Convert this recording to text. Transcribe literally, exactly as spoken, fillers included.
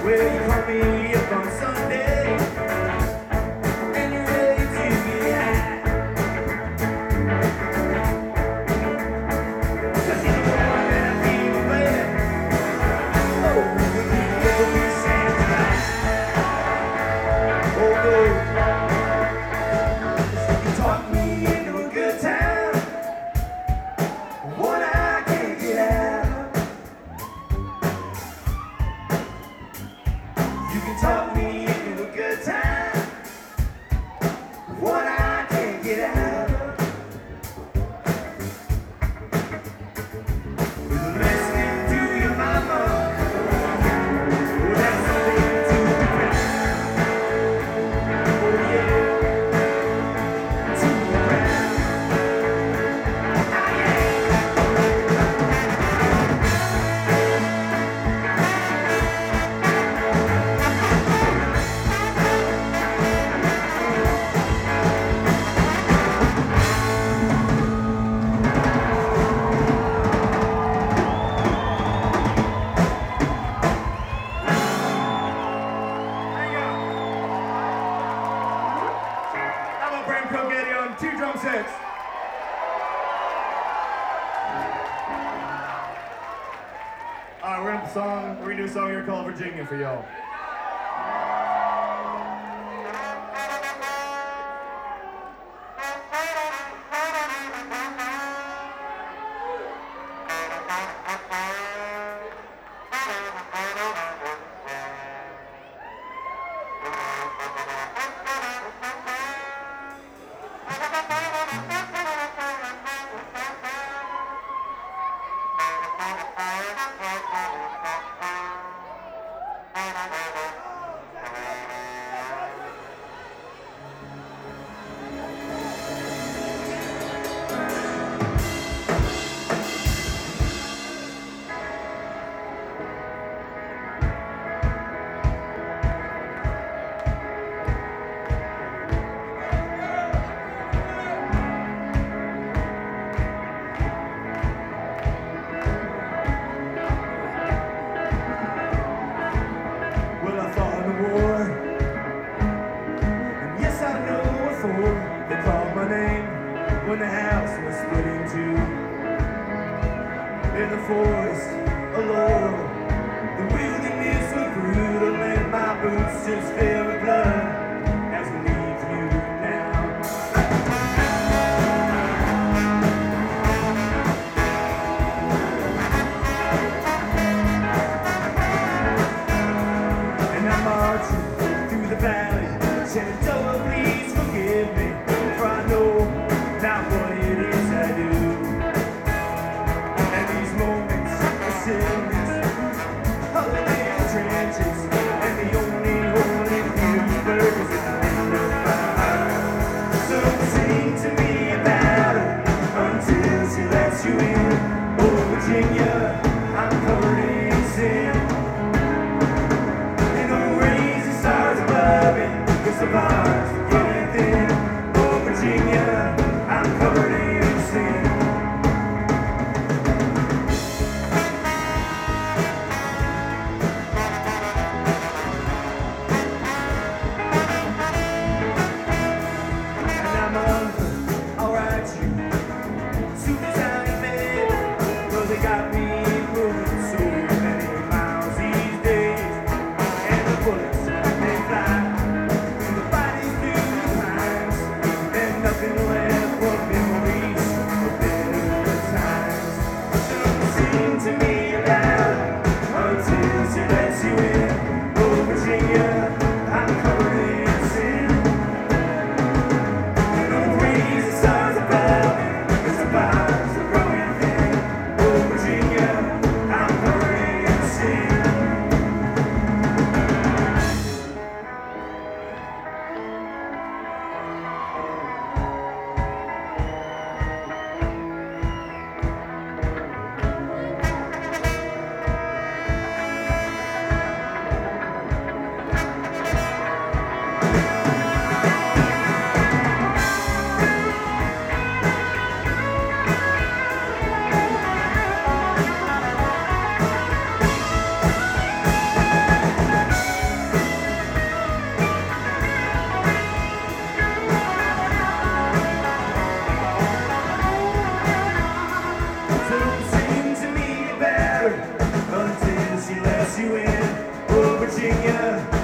Well, you call me up on Sunday, and you're ready to get high. 'Cause you know that I feel bad. Oh, we can never be satisfied. Oh, no. 'Cause you talk me into a good time, one I can't get out. You can talk me into a good time, one I can't get out. Listening to your mama, well, that's something to be proud. Oh yeah, to be proud. Ah yeah. There you go. How about Bram Kogetti on two drum sets? All right, we're gonna have a song. We're gonna do a song here called Virginia for y'all. Well, I fought in the war, and yes, I know what for. They called my name when the house was split in two. In the forest, alone, the wilderness was brutal, and my boots just filled with blood as we leave you now. And I'm marching through the valley, Shenandoah, please forgive me, for I know not what it is I do. And these moments of stillness, holiday in the trenches, and the only holy bluebird is in the fire. So sing to me about her until she lets you in. Oh, Virginia, I'm covered in sin. And the raising stars above it, 'cause the Virginia.